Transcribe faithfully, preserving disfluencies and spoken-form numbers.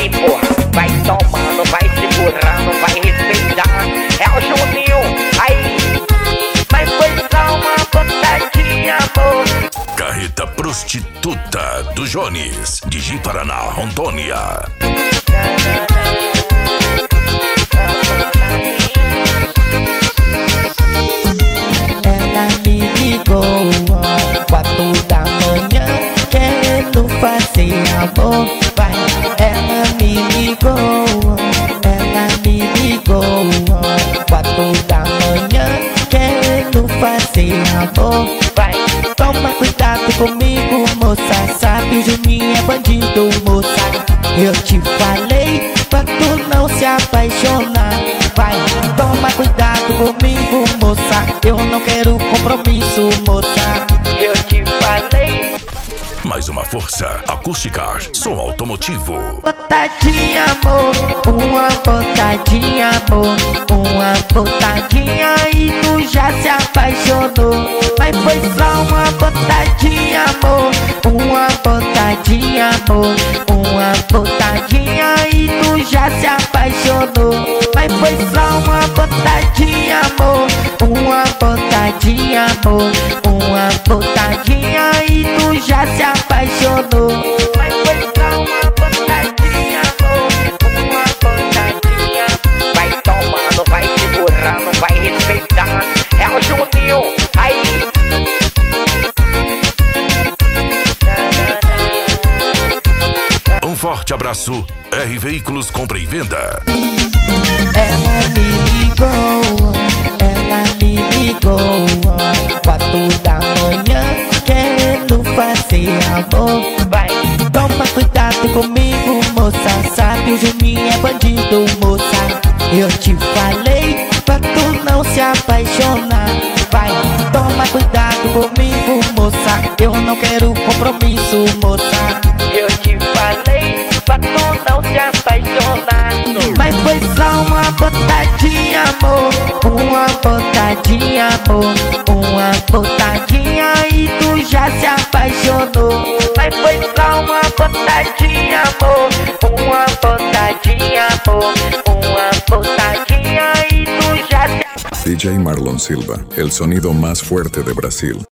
Aí, porra, vai tomando, vai segurando, vai respeitar. É o Juninho, aí. Mas foi só uma botadinha, amor. Carreta Prostituta do Jones, de Ji-Paraná, Rondônia. Ela me ligou quatro da manhã, querendo fazer amor. Vai, ela me ligou, ela me ligou quatro da manhã, querendo fazer amor. Vai, toma cuidado comigo, moça, sabe o Juninho é bandido, moça. Eu te falei pra tu não se apaixonar. Vai, toma cuidado comigo, moça, eu não quero compromisso, moça. Eu te falei. Mais uma força, Acústica, som automotivo. Botadinha, amor, uma botadinha, amor, uma botadinha e tu já se apaixonou. Mas foi só uma botadinha, amor, uma botadinha, amor, uma botadinha e tu já se apaixonou. Mas foi só uma botadinha, amor, uma botadinha, amor, uma botadinha e tu já se apaixonou. Mas foi só uma botadinha, amor, uma botadinha. Vai tomando, vai segurando, vai respeitar. É o Juninho, aí. Um forte abraço, R Veículos Compra e Venda. Ela me ligou, ela me ligou quatro da manhã, querendo fazer amor. Vai, toma cuidado comigo, moça, sabe o Juninho é bandido, moça. Eu te falei pra tu não se apaixonar. Vai, toma cuidado comigo, moça, eu não quero compromisso, moça. Eu te falei pra tu não se apaixonar. Mas foi só uma botadinha, amor, uma botadinha, amor, uma botadinha e tu já se apaixonou. Mas foi só uma botadinha, amor, uma botadinha, amor, uma botadinha y tú ya te... D J Marlon Silva, el sonido más fuerte de Brasil.